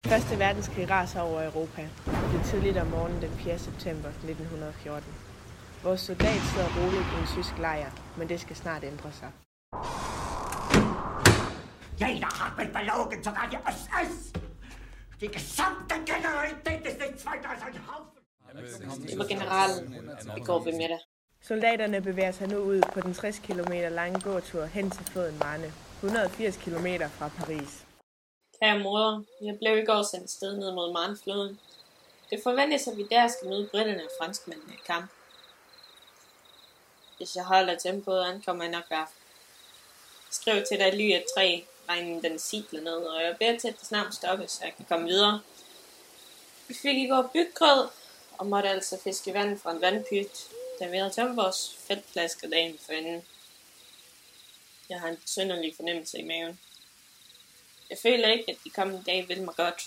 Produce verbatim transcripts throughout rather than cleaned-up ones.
Første verdenskrig raser over Europa. Det er tidligt om morgenen den fjerde september nitten fjorten. Vores soldat sidder roligt i en tysk lejr, men det skal snart ændre sig. Jeder hat mit belogen, sogar die S S! Die gesamte Generalität ist nichts weiter als ein Haufen! Det var generalen i går ved middag. Soldaterne bevæger sig nu ud på den tres kilometer lange gåtur hen til floden Marne, et hundrede og firs kilometer fra Paris. Kære mor, jeg blev i går sendt afsted ned mod Marnefloden. Det forventes, at vi der skal møde britterne og franskmændene i kamp. Hvis jeg holder tempoet, ankommer jeg nok hver aften. Skriv til dig ly af træ, regnen den sidler ned, og jeg beder til, at det snart stoppes, så jeg kan komme videre. Vi fik i går byggrød, og måtte altså fiske vand fra en vandpyt, da vi havde tømt vores fedtflasker dagen forinden. Jeg har en synderlig fornemmelse i maven. Jeg føler ikke, at de kommende dage vil mig godt.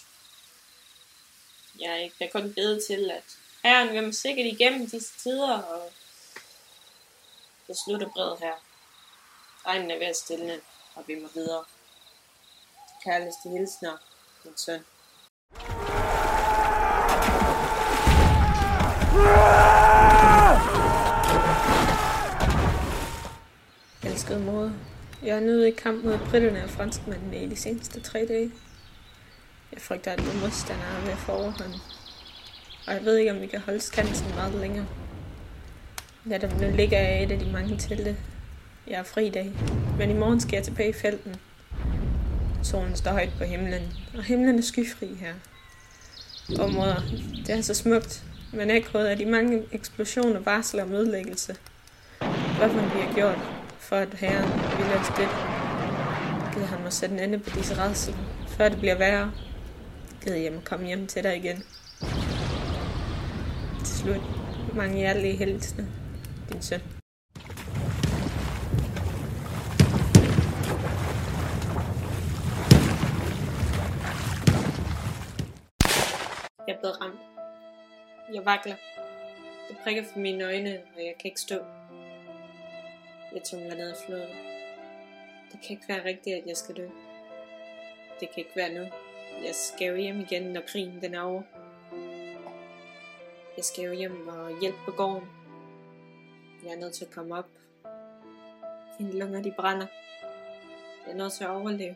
Jeg kan kun bede til, at Herren vil mig sikkert igennem disse tider, og jeg slutter brevet her. Regnen er ved at stille, og vi må videre. Kærligste hilsner, min søn. Elskede mor, jeg er nødt i kamp mod britterne og franskmændene i de seneste tre dage. Jeg frygter, at det modstander er ved at få overhånd. Og jeg ved ikke, om vi kan holde skansen meget længere. Netop nu ligger jeg i et af de mange telte. Jeg er fri i dag, men i morgen skal jeg tilbage i felten. Solen står højt på himlen, og himlen er skyfri her. Og mor, det er så smukt, men ekkoet af de mange eksplosioner, varsler om ødelæggelse. Hvorfor vi har gjort, for at Herren vil os det. Gid han må sætte en ende på disse rædsler, før det bliver værre. Gid jeg må komme hjem til dig igen. Til slut, mange hjertelige hilsner, din søn. Jeg er blevet ramt. Jeg vakler. Det prikker for mine øjne, og jeg kan ikke stå. Jeg tumler ned ad floden. Det kan ikke være rigtigt, at jeg skal dø. Det kan ikke være nu. Jeg skal jo hjem igen, når krigen den er over. Jeg skal jo hjem og hjælpe på gården. Jeg er nødt til at komme op. Mine lunger, de brænder. Jeg er nødt til at overleve.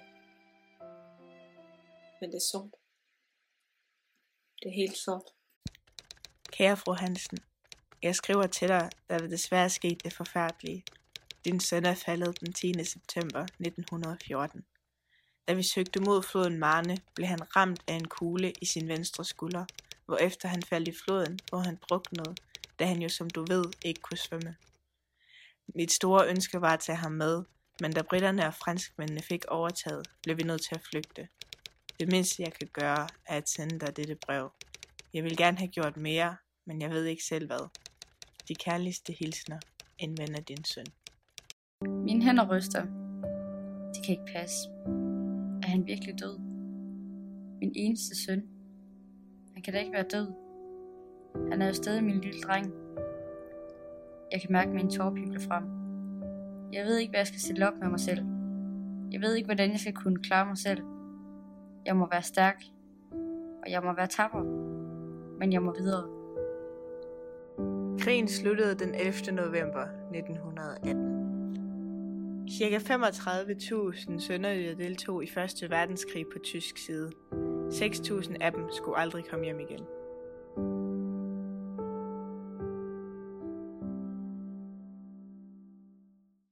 Men det er sort. Det er helt sort. Kære fru Hansen, jeg skriver til dig, da det desværre skete det forfærdelige. Din søn er faldet den tiende september nitten fjorten. Da vi søgte mod floden Marne, blev han ramt af en kugle i sin venstre skulder, hvorefter han faldt i floden, hvor han druknede, da han jo som du ved ikke kunne svømme. Mit store ønske var at tage ham med, men da britterne og franskmændene fik overtaget, blev vi nødt til at flygte. Det mindste jeg kan gøre, er at sende dig dette brev. Jeg vil gerne have gjort mere, men jeg ved ikke selv hvad. De kærligste hilsner, en ven af din søn. Mine hænder ryster. Det kan ikke passe. Er han virkelig død? Min eneste søn. Han kan da ikke være død. Han er jo stadig min lille dreng. Jeg kan mærke min tårpibler frem. Jeg ved ikke, hvad jeg skal stille op med mig selv. Jeg ved ikke, hvordan jeg skal kunne klare mig selv. Jeg må være stærk. Og jeg må være tapper. Men jeg må videre. Krigen sluttede den ellevte november nitten atten. Cirka femogtredive tusind sønderjyder deltog i første verdenskrig på tysk side. seks tusind af dem skulle aldrig komme hjem igen.